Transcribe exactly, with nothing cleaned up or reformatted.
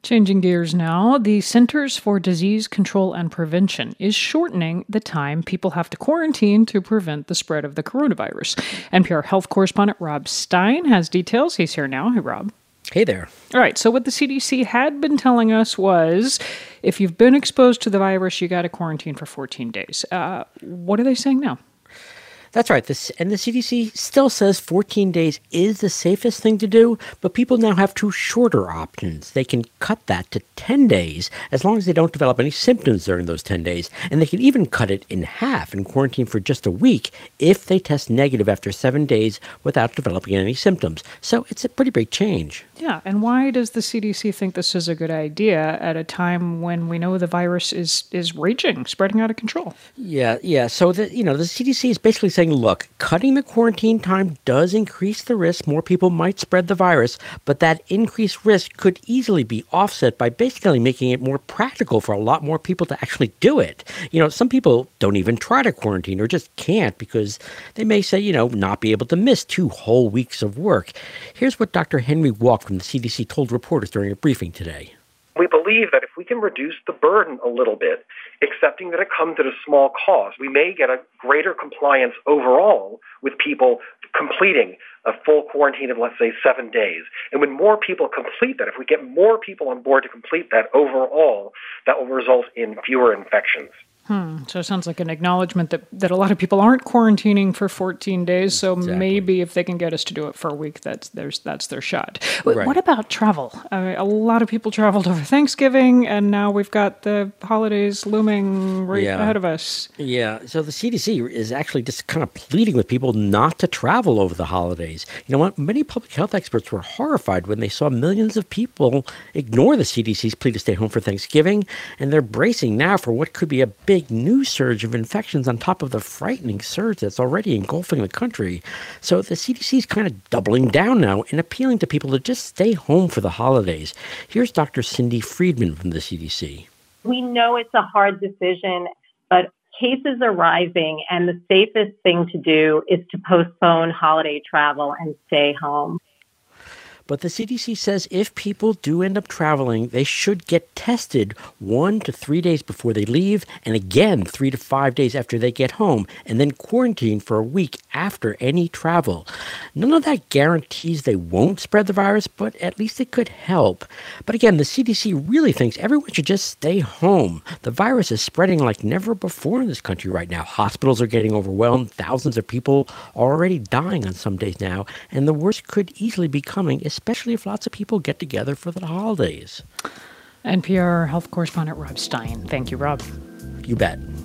Changing gears now, the Centers for Disease Control and Prevention is shortening the time people have to quarantine to prevent the spread of the coronavirus. N P R health correspondent Rob Stein has details. He's here now. Hey, Rob. Hey there. All right, so what the C D C had been telling us was if you've been exposed to the virus, you got to quarantine for fourteen days. Uh, what are they saying now? That's right. This, and the C D C still says fourteen days is the safest thing to do, but people now have two shorter options. They can cut that to ten days as long as they don't develop any symptoms during those ten days. And they can even cut it in half and quarantine for just a week if they test negative after seven days without developing any symptoms. So it's a pretty big change. Yeah, and why does the C D C think this is a good idea at a time when we know the virus is is raging, spreading out of control? Yeah, yeah. So, the, you know, the C D C is basically saying, look, cutting the quarantine time does increase the risk. More people might spread the virus, but that increased risk could easily be offset by basically making it more practical for a lot more people to actually do it. You know, some people don't even try to quarantine or just can't because they may say, you know, not be able to miss two whole weeks of work. Here's what Doctor Henry Walk from the C D C told reporters during a briefing today. We believe that if we can reduce the burden a little bit, accepting that it comes at a small cost, we may get a greater compliance overall with people completing a full quarantine of, let's say, seven days. And when more people complete that, if we get more people on board to complete that overall, that will result in fewer infections. Hmm. So it sounds like an acknowledgement that, that a lot of people aren't quarantining for fourteen days. So Exactly. maybe if they can get us to do it for a week, that's there's that's their shot. Right. What about travel? I mean, a lot of people traveled over Thanksgiving, and now we've got the holidays looming right Yeah. ahead of us. Yeah, so the C D C is actually just kind of pleading with people not to travel over the holidays. You know what? Many public health experts were horrified when they saw millions of people ignore the C D C's plea to stay home for Thanksgiving, and they're bracing now for what could be a big new surge of infections on top of the frightening surge that's already engulfing the country. So the C D C is kind of doubling down now and appealing to people to just stay home for the holidays. Here's Doctor Cindy Friedman from the C D C. We know it's a hard decision, but cases are rising, and the safest thing to do is to postpone holiday travel and stay home. But the C D C says if people do end up traveling, they should get tested one to three days before they leave, and again three to five days after they get home, and then quarantine for a week after any travel. None of that guarantees they won't spread the virus, but at least it could help. But again, the C D C really thinks everyone should just stay home. The virus is spreading like never before in this country right now. Hospitals are getting overwhelmed. Thousands of people are already dying on some days now, and the worst could easily be coming, especially if lots of people get together for the holidays. N P R health correspondent Rob Stein. Thank you, Rob. You bet.